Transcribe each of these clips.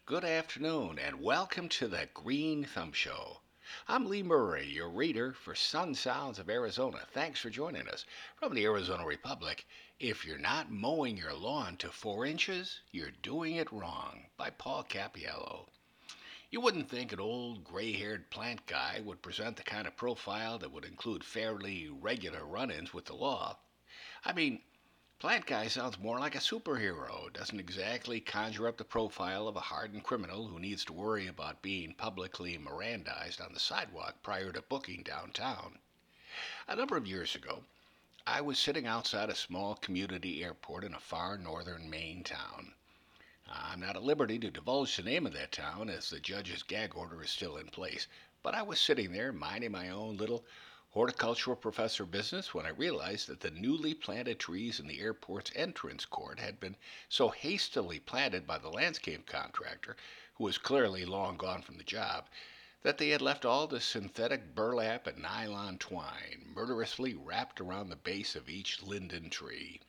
Good afternoon, and welcome to the Green Thumb Show. I'm Lee Murray, your reader for Sun Sounds of Arizona. Thanks for joining us from the Arizona Republic. If you're not mowing your lawn to 4 inches, you're doing it wrong, by Paul Cappiello. You wouldn't think an old gray haired plant guy would present the kind of profile that would include fairly regular run ins with the law. I mean, Plant Guy sounds more like a superhero. Doesn't exactly conjure up the profile of a hardened criminal who needs to worry about being publicly Mirandized on the sidewalk prior to booking downtown. A number of years ago, I was sitting outside a small community airport in a far northern Maine town. I'm not at liberty to divulge the name of that town as the judge's gag order is still in place, but I was sitting there minding my own little horticultural professor business when I realized that the newly planted trees in the airport's entrance court had been so hastily planted by the landscape contractor, who was clearly long gone from the job, that they had left all the synthetic burlap and nylon twine murderously wrapped around the base of each linden tree.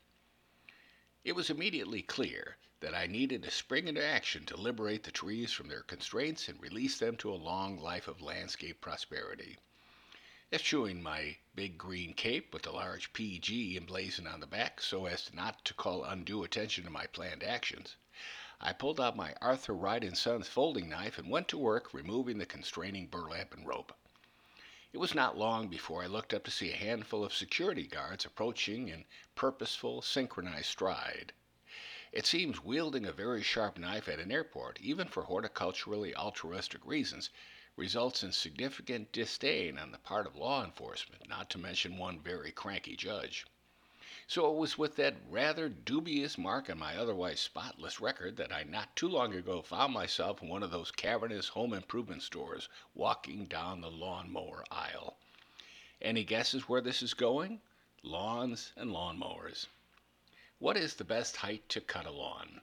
It was immediately clear that I needed to spring into action to liberate the trees from their constraints and release them to a long life of landscape prosperity. Eschewing my big green cape with the large PG emblazoned on the back so as not to call undue attention to my planned actions, I pulled out my Arthur Ryde & Sons folding knife and went to work removing the constraining burlap and rope. It was not long before I looked up to see a handful of security guards approaching in purposeful, synchronized stride. It seems wielding a very sharp knife at an airport, even for horticulturally altruistic reasons, results in significant disdain on the part of law enforcement, not to mention one very cranky judge. So it was with that rather dubious mark on my otherwise spotless record that I not too long ago found myself in one of those cavernous home improvement stores walking down the lawnmower aisle. Any guesses where this is going? Lawns and lawnmowers. What is the best height to cut a lawn?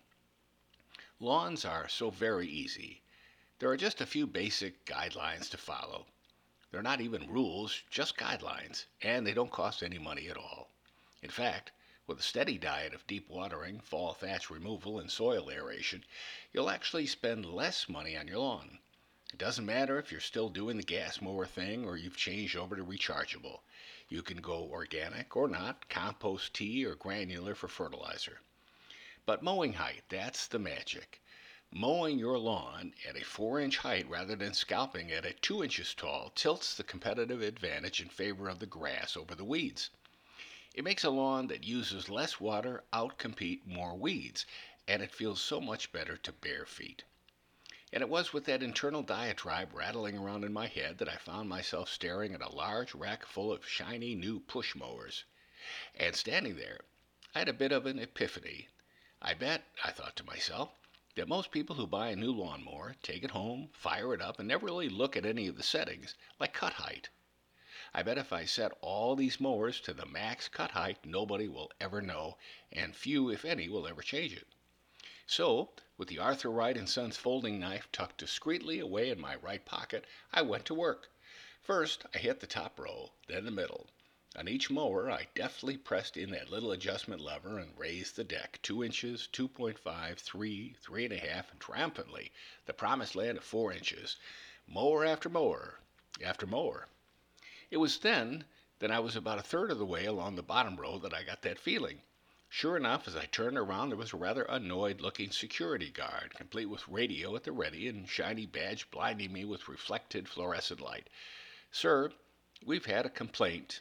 Lawns are so very easy. There are just a few basic guidelines to follow. They're not even rules, just guidelines, and they don't cost any money at all. In fact, with a steady diet of deep watering, fall thatch removal, and soil aeration, you'll actually spend less money on your lawn. It doesn't matter if you're still doing the gas mower thing or you've changed over to rechargeable. You can go organic or not, compost tea or granular for fertilizer. But mowing height, that's the magic. Mowing your lawn at a 4-inch height rather than scalping it at 2 inches tall tilts the competitive advantage in favor of the grass over the weeds. It makes a lawn that uses less water outcompete more weeds, and it feels so much better to bare feet. And it was with that internal diatribe rattling around in my head that I found myself staring at a large rack full of shiny new push mowers. And standing there, I had a bit of an epiphany. I bet, I thought to myself, that most people who buy a new lawnmower take it home, fire it up, and never really look at any of the settings, like cut height. I bet if I set all these mowers to the max cut height, nobody will ever know, and few, if any, will ever change it. So, with the Arthur Ryde & Sons folding knife tucked discreetly away in my right pocket, I went to work. First, I hit the top row, then the middle. On each mower, I deftly pressed in that little adjustment lever and raised the deck 2 inches, 2.5, 3, 3.5, and triumphantly, the promised land of 4 inches. Mower after mower after mower. It was then that I was about a third of the way along the bottom row that I got that feeling. Sure enough, as I turned around, there was a rather annoyed looking security guard, complete with radio at the ready and shiny badge blinding me with reflected fluorescent light. Sir, we've had a complaint.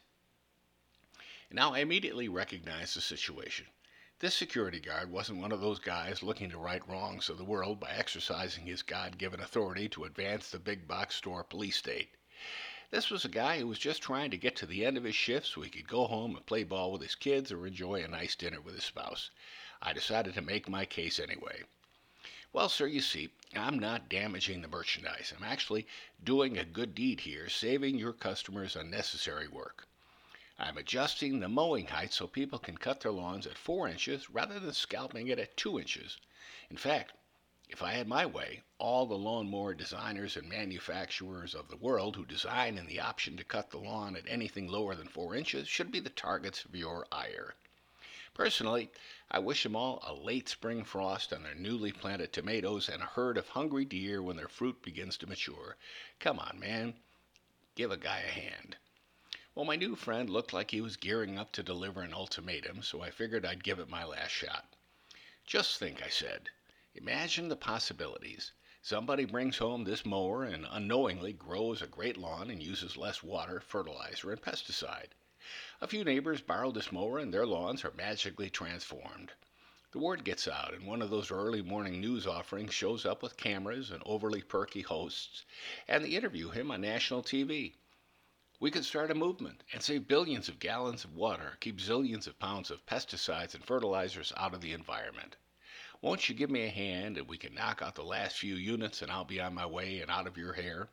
Now I immediately recognized the situation. This security guard wasn't one of those guys looking to right wrongs of the world by exercising his God-given authority to advance the big box store police state. This was a guy who was just trying to get to the end of his shift so he could go home and play ball with his kids or enjoy a nice dinner with his spouse. I decided to make my case anyway. Well, sir, you see, I'm not damaging the merchandise. I'm actually doing a good deed here, saving your customers unnecessary work. I'm adjusting the mowing height so people can cut their lawns at 4 inches rather than scalping it at 2 inches. In fact, if I had my way, all the lawnmower designers and manufacturers of the world who design in the option to cut the lawn at anything lower than 4 inches should be the targets of your ire. Personally, I wish them all a late spring frost on their newly planted tomatoes and a herd of hungry deer when their fruit begins to mature. Come on, man, give a guy a hand. Well, my new friend looked like he was gearing up to deliver an ultimatum, so I figured I'd give it my last shot. Just think, I said. Imagine the possibilities. Somebody brings home this mower and unknowingly grows a great lawn and uses less water, fertilizer, and pesticide. A few neighbors borrow this mower and their lawns are magically transformed. The word gets out, and one of those early morning news offerings shows up with cameras and overly perky hosts, and they interview him on national TV. We could start a movement and save billions of gallons of water, keep zillions of pounds of pesticides and fertilizers out of the environment. Won't you give me a hand and we can knock out the last few units and I'll be on my way and out of your hair?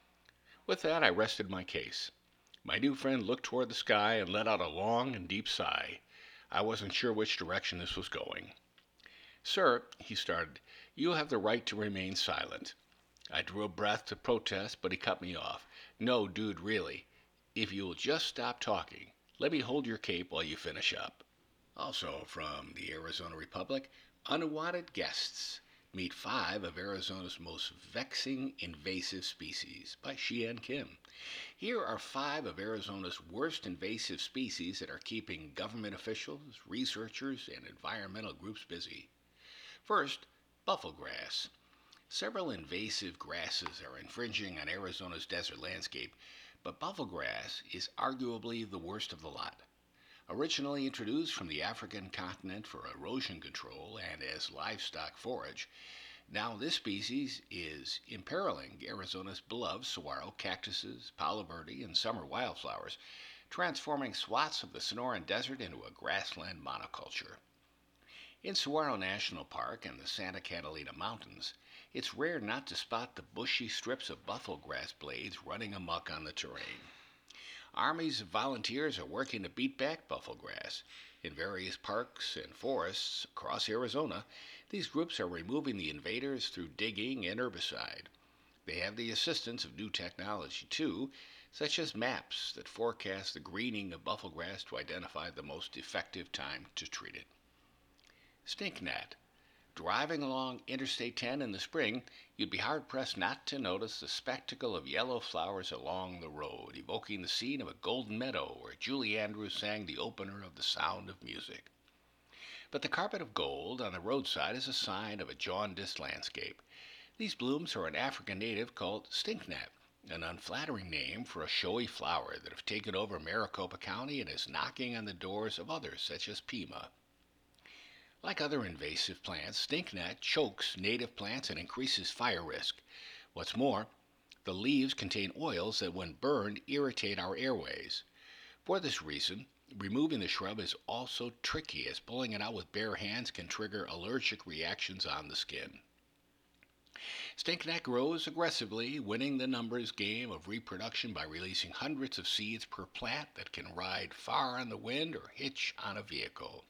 With that, I rested my case. My new friend looked toward the sky and let out a long and deep sigh. I wasn't sure which direction this was going. Sir, he started, you have the right to remain silent. I drew a breath to protest, but he cut me off. No, dude, really. If you'll just stop talking, let me hold your cape while you finish up. Also from the Arizona Republic, unwanted guests. Meet 5 of Arizona's most vexing invasive species by Xian Kim. Here are 5 of Arizona's worst invasive species that are keeping government officials, researchers, and environmental groups busy. First, bufflegrass. Several invasive grasses are infringing on Arizona's desert landscape, but bufflegrass is arguably the worst of the lot. Originally introduced from the African continent for erosion control and as livestock forage, now this species is imperiling Arizona's beloved saguaro cactuses, palo verde, and summer wildflowers, transforming swaths of the Sonoran Desert into a grassland monoculture. In Saguaro National Park and the Santa Catalina Mountains, it's rare not to spot the bushy strips of bufflegrass blades running amok on the terrain. Armies of volunteers are working to beat back bufflegrass. In various parks and forests across Arizona, these groups are removing the invaders through digging and herbicide. They have the assistance of new technology, too, such as maps that forecast the greening of bufflegrass to identify the most effective time to treat it. Stinkgnat. Driving along Interstate 10 in the spring, you'd be hard-pressed not to notice the spectacle of yellow flowers along the road, evoking the scene of a golden meadow where Julie Andrews sang the opener of The Sound of Music. But the carpet of gold on the roadside is a sign of a jaundiced landscape. These blooms are an African native called stinkgnat, an unflattering name for a showy flower that have taken over Maricopa County and is knocking on the doors of others such as Pima. Like other invasive plants, stinkgnat chokes native plants and increases fire risk. What's more, the leaves contain oils that when burned irritate our airways. For this reason, removing the shrub is also tricky as pulling it out with bare hands can trigger allergic reactions on the skin. Stinkgnat grows aggressively, winning the numbers game of reproduction by releasing hundreds of seeds per plant that can ride far on the wind or hitch on a vehicle.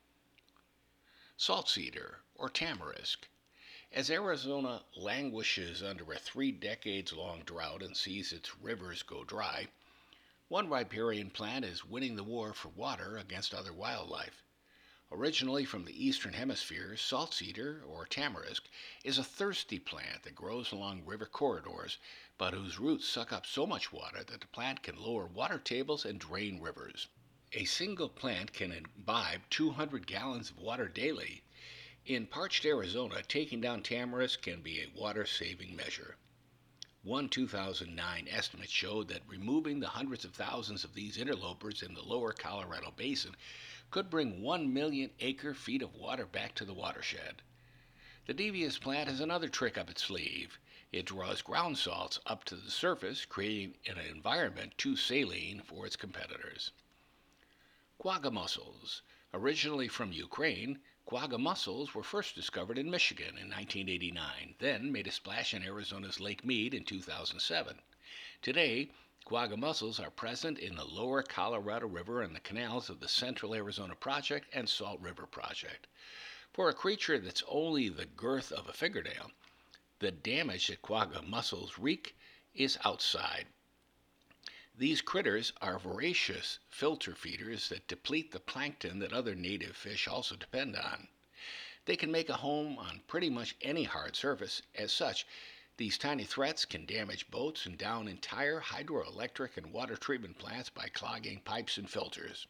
Saltcedar, or tamarisk. As Arizona languishes under a 3 decades long drought and sees its rivers go dry, one riparian plant is winning the war for water against other wildlife. Originally from the eastern hemisphere, saltcedar, or tamarisk, is a thirsty plant that grows along river corridors, but whose roots suck up so much water that the plant can lower water tables and drain rivers. A single plant can imbibe 200 gallons of water daily. In parched Arizona, taking down tamarisk can be a water-saving measure. One 2009 estimate showed that removing the hundreds of thousands of these interlopers in the lower Colorado Basin could bring 1 million acre-feet of water back to the watershed. The devious plant has another trick up its sleeve. It draws ground salts up to the surface, creating an environment too saline for its competitors. Quagga mussels. Originally from Ukraine, quagga mussels were first discovered in Michigan in 1989, then made a splash in Arizona's Lake Mead in 2007. Today, quagga mussels are present in the lower Colorado River and the canals of the Central Arizona Project and Salt River Project. For a creature that's only the girth of a fingernail, the damage that quagga mussels wreak is outside. These critters are voracious filter feeders that deplete the plankton that other native fish also depend on. They can make a home on pretty much any hard surface. As such, these tiny threats can damage boats and down entire hydroelectric and water treatment plants by clogging pipes and filters.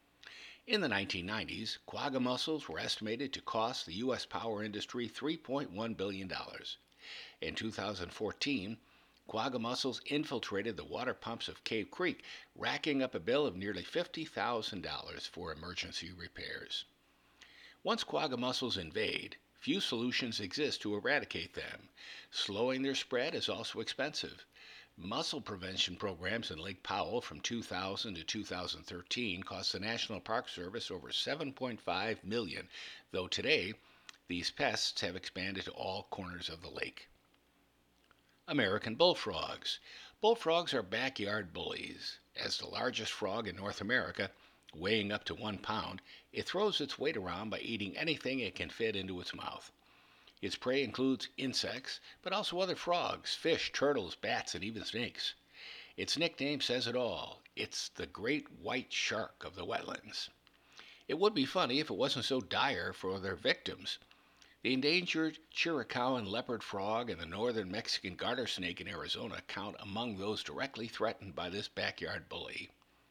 In the 1990s, quagga mussels were estimated to cost the U.S. power industry $3.1 billion. In 2014, quagga mussels infiltrated the water pumps of Cave Creek, racking up a bill of nearly $50,000 for emergency repairs. Once quagga mussels invade, few solutions exist to eradicate them. Slowing their spread is also expensive. Mussel prevention programs in Lake Powell from 2000 to 2013 cost the National Park Service over $7.5 million, though today these pests have expanded to all corners of the lake. American bullfrogs. Bullfrogs are backyard bullies. As the largest frog in North America, weighing up to 1 pound, it throws its weight around by eating anything it can fit into its mouth. Its prey includes insects, but also other frogs, fish, turtles, bats, and even snakes. Its nickname says it all. It's the great white shark of the wetlands. It would be funny if it wasn't so dire for their victims. The endangered Chiricahuan leopard frog and the northern Mexican garter snake in Arizona count among those directly threatened by this backyard bully.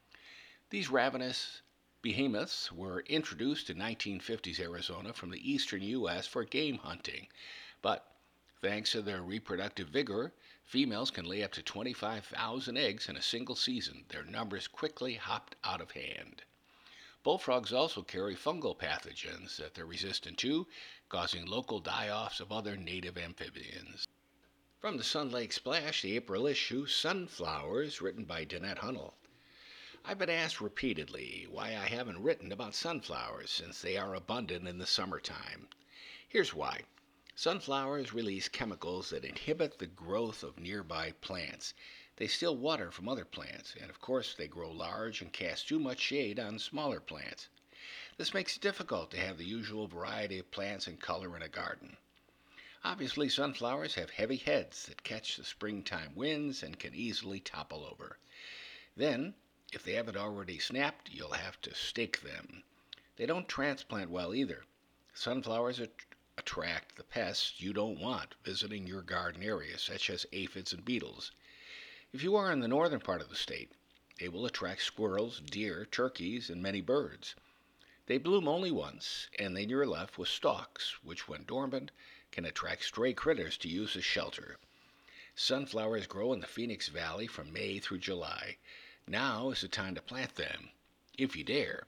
These ravenous behemoths were introduced in 1950s Arizona from the eastern U.S. for game hunting, but thanks to their reproductive vigor, females can lay up to 25,000 eggs in a single season. Their numbers quickly hopped out of hand. Bullfrogs also carry fungal pathogens that they're resistant to, causing local die-offs of other native amphibians. From the Sun Lake Splash, the April issue, Sunflowers, written by Danette Hunnell. I've been asked repeatedly why I haven't written about sunflowers since they are abundant in the summertime. Here's why. Sunflowers release chemicals that inhibit the growth of nearby plants. They steal water from other plants, and of course they grow large and cast too much shade on smaller plants. This makes it difficult to have the usual variety of plants and color in a garden. Obviously, sunflowers have heavy heads that catch the springtime winds and can easily topple over. Then, if they haven't already snapped, you'll have to stake them. They don't transplant well either. Sunflowers attract the pests you don't want visiting your garden area, such as aphids and beetles. If you are in the northern part of the state, they will attract squirrels, deer, turkeys, and many birds. They bloom only once, and then you're left with stalks, which when dormant can attract stray critters to use as shelter. Sunflowers grow in the Phoenix Valley from May through July. Now is the time to plant them, if you dare.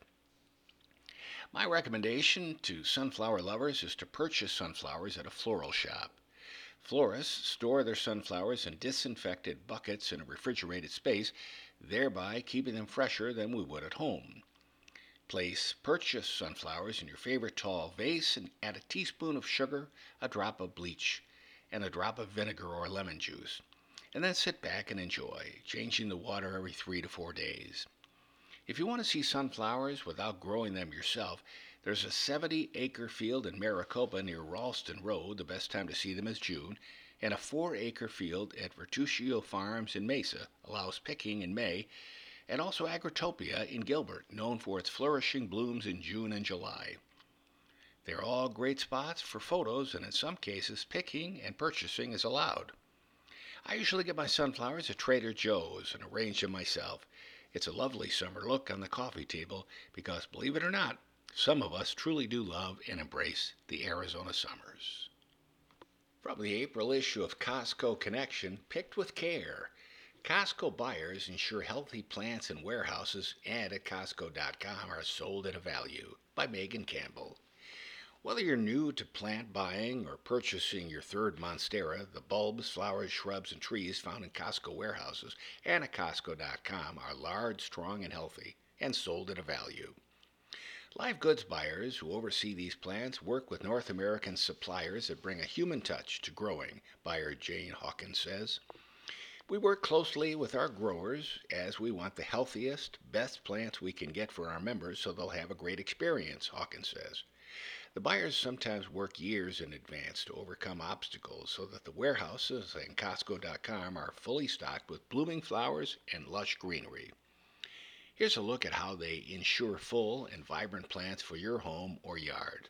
My recommendation to sunflower lovers is to purchase sunflowers at a floral shop. Florists store their sunflowers in disinfected buckets in a refrigerated space, thereby keeping them fresher than we would at home. Place purchased sunflowers in your favorite tall vase and add a teaspoon of sugar, a drop of bleach, and a drop of vinegar or lemon juice. And then sit back and enjoy, changing the water every 3 to 4 days. If you want to see sunflowers without growing them yourself, there's a 70-acre field in Maricopa near Ralston Road. The best time to see them is June. And a 4-acre field at Vertuccio Farms in Mesa allows picking in May. And also Agritopia in Gilbert, known for its flourishing blooms in June and July. They're all great spots for photos, and in some cases picking and purchasing is allowed. I usually get my sunflowers at Trader Joe's and arrange them myself. It's a lovely summer look on the coffee table because, believe it or not, some of us truly do love and embrace the Arizona summers. From the April issue of Costco Connection, picked with care. Costco buyers ensure healthy plants in warehouses and at Costco.com are sold at a value, by Megan Campbell. Whether you're new to plant buying or purchasing your third monstera, the bulbs, flowers, shrubs, and trees found in Costco warehouses and at Costco.com are large, strong, and healthy, and sold at a value. Live goods buyers who oversee these plants work with North American suppliers that bring a human touch to growing, buyer Jane Hawkins says. We work closely with our growers as we want the healthiest, best plants we can get for our members so they'll have a great experience, Hawkins says. The buyers sometimes work years in advance to overcome obstacles so that the warehouses and Costco.com are fully stocked with blooming flowers and lush greenery. Here's a look at how they ensure full and vibrant plants for your home or yard.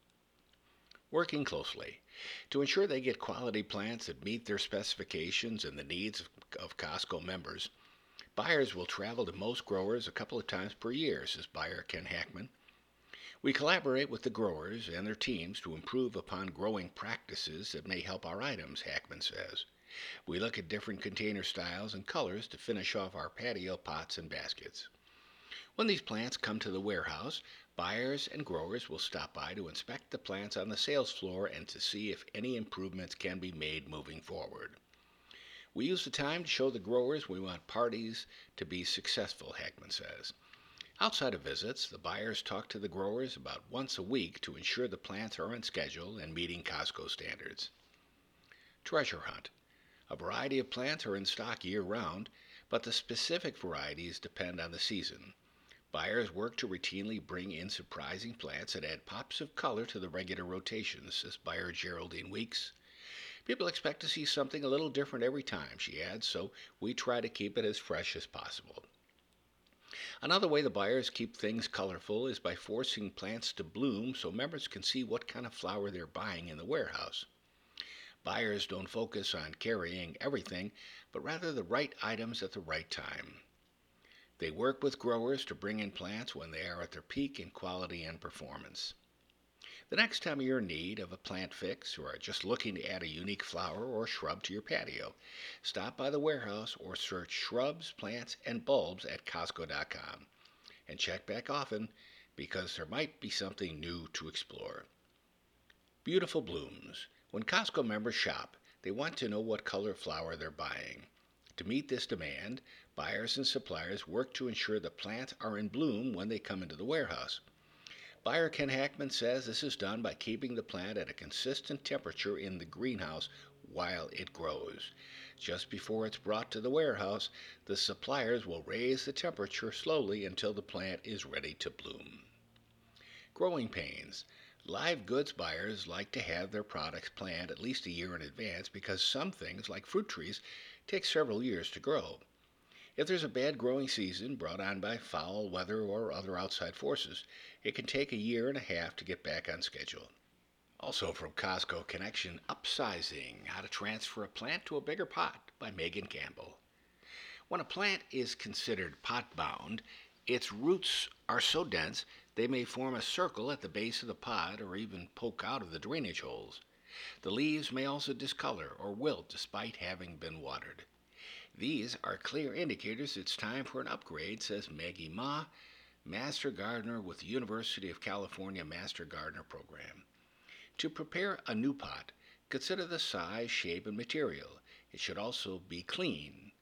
Working closely. To ensure they get quality plants that meet their specifications and the needs of Costco members, buyers will travel to most growers a couple of times per year, says buyer Ken Hackman. We collaborate with the growers and their teams to improve upon growing practices that may help our items, Hackman says. We look at different container styles and colors to finish off our patio pots and baskets. When these plants come to the warehouse, buyers and growers will stop by to inspect the plants on the sales floor and to see if any improvements can be made moving forward. We use the time to show the growers we want parties to be successful, Hackman says. Outside of visits, the buyers talk to the growers about once a week to ensure the plants are on schedule and meeting Costco standards. Treasure hunt. A variety of plants are in stock year-round, but the specific varieties depend on the season. Buyers work to routinely bring in surprising plants that add pops of color to the regular rotations, says buyer Geraldine Weeks. People expect to see something a little different every time, she adds, so we try to keep it as fresh as possible. Another way the buyers keep things colorful is by forcing plants to bloom so members can see what kind of flower they're buying in the warehouse. Buyers don't focus on carrying everything, but rather the right items at the right time. They work with growers to bring in plants when they are at their peak in quality and performance. The next time you're in need of a plant fix or are just looking to add a unique flower or shrub to your patio, stop by the warehouse or search shrubs, plants, and bulbs at Costco.com. And check back often because there might be something new to explore. Beautiful blooms. When Costco members shop, they want to know what color flower they're buying. To meet this demand, buyers and suppliers work to ensure the plants are in bloom when they come into the warehouse. Buyer Ken Hackman says this is done by keeping the plant at a consistent temperature in the greenhouse while it grows. Just before it's brought to the warehouse, the suppliers will raise the temperature slowly until the plant is ready to bloom. Growing pains. Live goods buyers like to have their products planned at least a year in advance because some things, like fruit trees, take several years to grow. If there's a bad growing season brought on by foul weather or other outside forces, it can take a year and a half to get back on schedule. Also from Costco Connection, Upsizing, How to Transfer a Plant to a Bigger Pot by Megan Campbell. When a plant is considered pot-bound, its roots are so dense they may form a circle at the base of the pot or even poke out of the drainage holes. The leaves may also discolor or wilt despite having been watered. These are clear indicators it's time for an upgrade, says Maggie Ma, Master Gardener with the University of California Master Gardener Program. To prepare a new pot, consider the size, shape, and material. It should also be clean.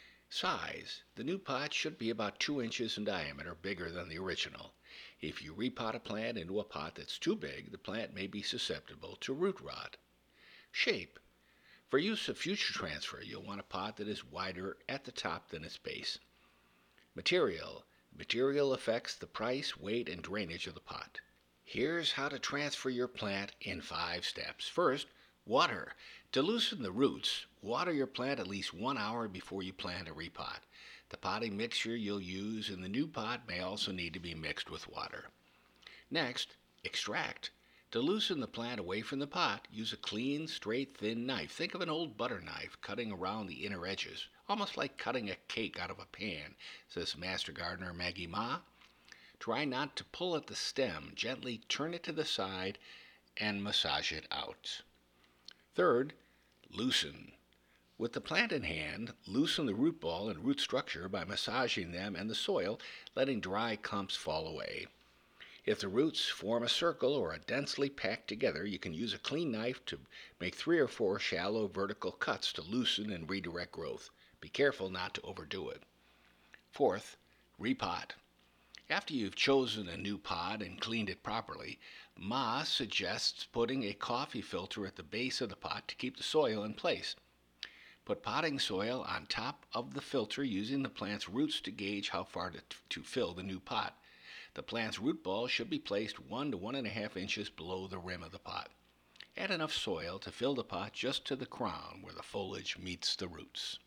Size. The new pot should be about 2 inches in diameter, bigger than the original. If you repot a plant into a pot that's too big, the plant may be susceptible to root rot. Shape. For use of future transfer, you'll want a pot that is wider at the top than its base. Material. Material affects the price, weight, and drainage of the pot. Here's how to transfer your plant in 5 steps. First, water. To loosen the roots, water your plant at least 1 hour before you plan to repot. The potting mixture you'll use in the new pot may also need to be mixed with water. Next, extract. To loosen the plant away from the pot, use a clean, straight, thin knife. Think of an old butter knife cutting around the inner edges, almost like cutting a cake out of a pan, says Master Gardener Maggie Ma. Try not to pull at the stem. Gently turn it to the side and massage it out. Third, loosen. With the plant in hand, loosen the root ball and root structure by massaging them and the soil, letting dry clumps fall away. If the roots form a circle or are densely packed together, you can use a clean knife to make 3 or 4 shallow vertical cuts to loosen and redirect growth. Be careful not to overdo it. Fourth, repot. After you've chosen a new pot and cleaned it properly, Ma suggests putting a coffee filter at the base of the pot to keep the soil in place. Put potting soil on top of the filter using the plant's roots to gauge how far to fill the new pot. The plant's root ball should be placed 1 to 1.5 inches below the rim of the pot. Add enough soil to fill the pot just to the crown where the foliage meets the roots.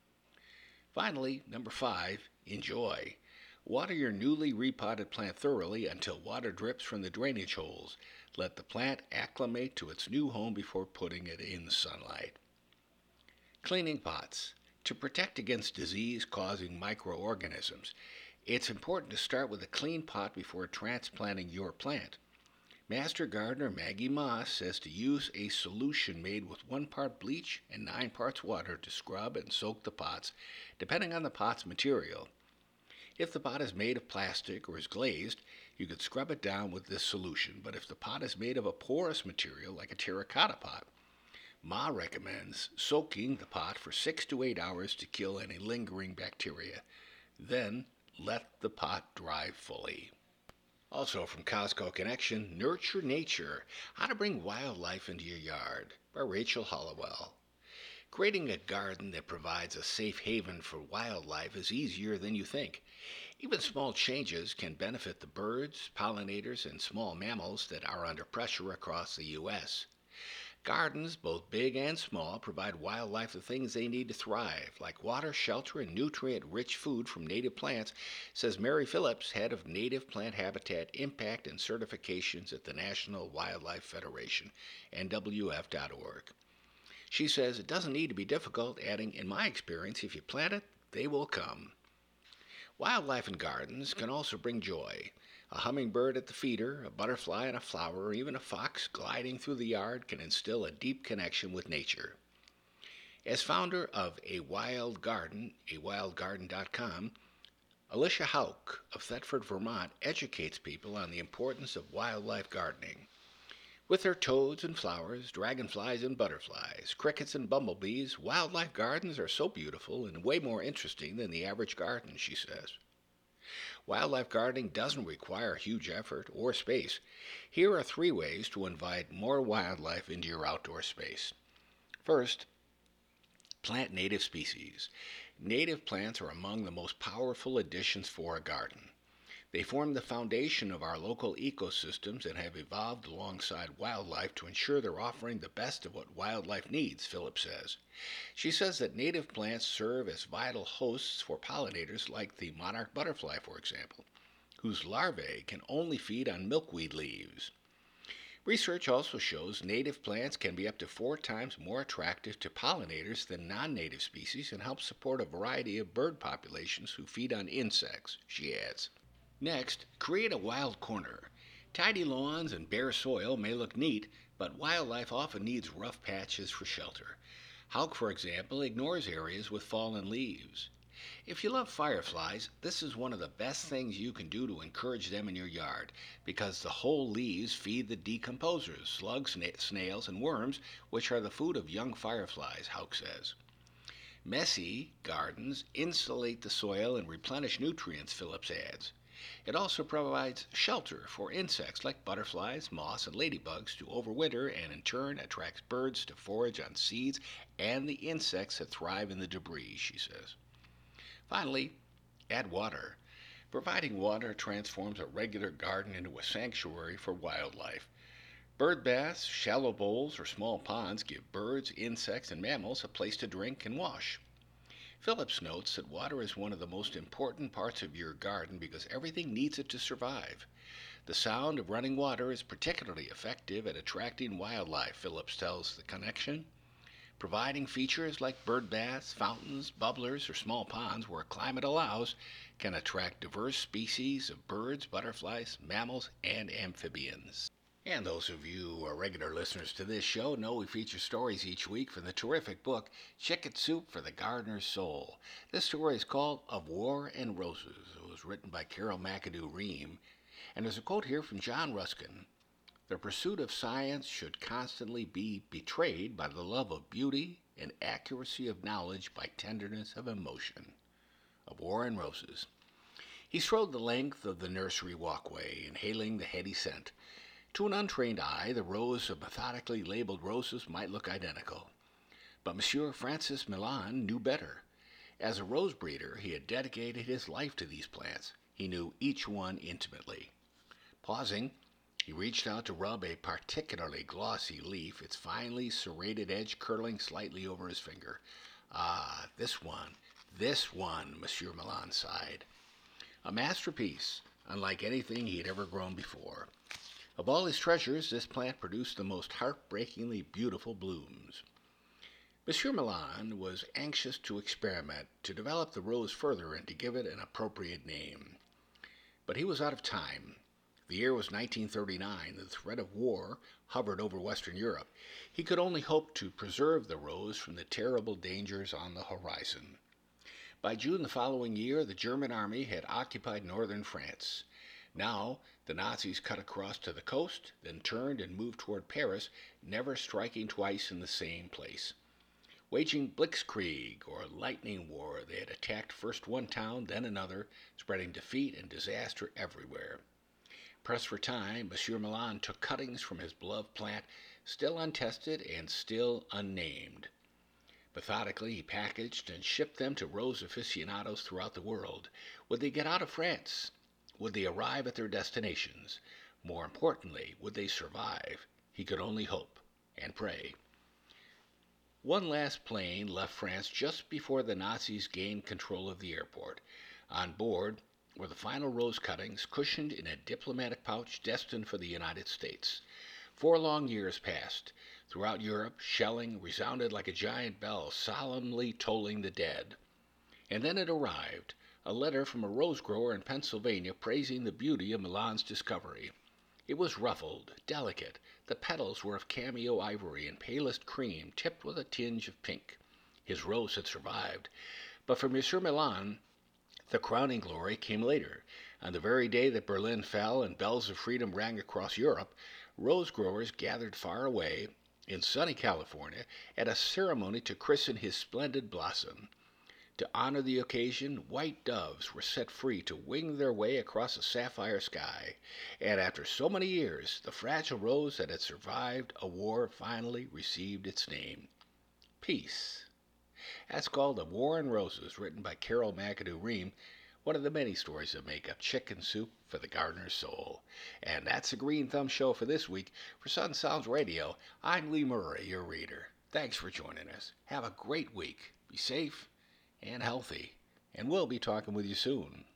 Finally, number 5, enjoy. Water your newly repotted plant thoroughly until water drips from the drainage holes. Let the plant acclimate to its new home before putting it in sunlight. Cleaning pots. To protect against disease-causing microorganisms, it's important to start with a clean pot before transplanting your plant. Master gardener Maggie Moss says to use a solution made with 1 part bleach and 9 parts water to scrub and soak the pots, depending on the pot's material. If the pot is made of plastic or is glazed, you could scrub it down with this solution, but if the pot is made of a porous material like a terracotta pot, Ma recommends soaking the pot for 6 to 8 hours to kill any lingering bacteria. Then let the pot dry fully. Also from Costco Connection, Nurture Nature, How to Bring Wildlife into Your Yard by Rachel Hollowell. Creating a garden that provides a safe haven for wildlife is easier than you think. Even small changes can benefit the birds, pollinators, and small mammals that are under pressure across the U.S. Gardens, both big and small, provide wildlife the things they need to thrive, like water, shelter, and nutrient-rich food from native plants, says Mary Phillips, head of Native Plant Habitat Impact and Certifications at the National Wildlife Federation, NWF.org. She says it doesn't need to be difficult, adding, in my experience, if you plant it, they will come. Wildlife in gardens can also bring joy. A hummingbird at the feeder, a butterfly in a flower, or even a fox gliding through the yard can instill a deep connection with nature. As founder of A Wild Garden, awildgarden.com, Alicia Hauk of Thetford, Vermont, educates people on the importance of wildlife gardening. With their toads and flowers, dragonflies and butterflies, crickets and bumblebees, wildlife gardens are so beautiful and way more interesting than the average garden, she says. Wildlife gardening doesn't require huge effort or space. Here are 3 ways to invite more wildlife into your outdoor space. First, plant native species. Native plants are among the most powerful additions for a garden. They form the foundation of our local ecosystems and have evolved alongside wildlife to ensure they're offering the best of what wildlife needs, Phillips says. She says that native plants serve as vital hosts for pollinators like the monarch butterfly, for example, whose larvae can only feed on milkweed leaves. Research also shows native plants can be up to 4 times more attractive to pollinators than non-native species and help support a variety of bird populations who feed on insects, she adds. Next, create a wild corner. Tidy lawns and bare soil may look neat, but wildlife often needs rough patches for shelter. Hauk, for example, ignores areas with fallen leaves. If you love fireflies, this is one of the best things you can do to encourage them in your yard, because the whole leaves feed the decomposers, slugs, snails, and worms, which are the food of young fireflies, Hauk says. Messy gardens insulate the soil and replenish nutrients, Phillips adds. It also provides shelter for insects like butterflies, moths, and ladybugs to overwinter and in turn attracts birds to forage on seeds and the insects that thrive in the debris, she says. Finally, add water. Providing water transforms a regular garden into a sanctuary for wildlife. Bird baths, shallow bowls, or small ponds give birds, insects, and mammals a place to drink and wash. Phillips notes that water is one of the most important parts of your garden because everything needs it to survive. The sound of running water is particularly effective at attracting wildlife, Phillips tells The Connection. Providing features like bird baths, fountains, bubblers, or small ponds where climate allows can attract diverse species of birds, butterflies, mammals, and amphibians. And those of you who are regular listeners to this show know we feature stories each week from the terrific book Chicken Soup for the Gardener's Soul. This story is called Of War and Roses. It was written by Carol McAdoo Ream. And there's a quote here from John Ruskin. The pursuit of science should constantly be betrayed by the love of beauty and accuracy of knowledge by tenderness of emotion. Of War and Roses. He strode the length of the nursery walkway, inhaling the heady scent. To an untrained eye, the rows of methodically labeled roses might look identical. But Monsieur Francis Milan knew better. As a rose breeder, he had dedicated his life to these plants. He knew each one intimately. Pausing, he reached out to rub a particularly glossy leaf, its finely serrated edge curling slightly over his finger. Ah, this one, Monsieur Milan sighed. A masterpiece, unlike anything he had ever grown before. Of all his treasures, this plant produced the most heartbreakingly beautiful blooms. Monsieur Milan was anxious to experiment, to develop the rose further and to give it an appropriate name. But he was out of time. The year was 1939. The threat of war hovered over Western Europe. He could only hope to preserve the rose from the terrible dangers on the horizon. By June the following year, the German army had occupied northern France. Now, the Nazis cut across to the coast, then turned and moved toward Paris, never striking twice in the same place. Waging blitzkrieg, or lightning war, they had attacked first one town, then another, spreading defeat and disaster everywhere. Pressed for time, Monsieur Milan took cuttings from his beloved plant, still untested and still unnamed. Methodically, he packaged and shipped them to rose aficionados throughout the world. Would they get out of France? Would they arrive at their destinations? More importantly, would they survive? He could only hope and pray. One last plane left France just before the Nazis gained control of the airport. On board were the final rose cuttings, cushioned in a diplomatic pouch destined for the United States. 4 long years passed. Throughout Europe, shelling resounded like a giant bell, solemnly tolling the dead. And then it arrived, a letter from a rose grower in Pennsylvania praising the beauty of Milan's discovery. It was ruffled, delicate. The petals were of cameo ivory and palest cream, tipped with a tinge of pink. His rose had survived. But for Monsieur Milan, the crowning glory came later. On the very day that Berlin fell and bells of freedom rang across Europe, rose growers gathered far away, in sunny California, at a ceremony to christen his splendid blossom. To honor the occasion, white doves were set free to wing their way across a sapphire sky. And after so many years, the fragile rose that had survived a war finally received its name. Peace. That's called A War in Roses, written by Carol McAdoo Ream, one of the many stories that make up Chicken Soup for the Gardener's Soul. And that's the Green Thumb Show for this week. For Sun Sounds Radio, I'm Lee Murray, your reader. Thanks for joining us. Have a great week. Be safe and healthy, and we'll be talking with you soon.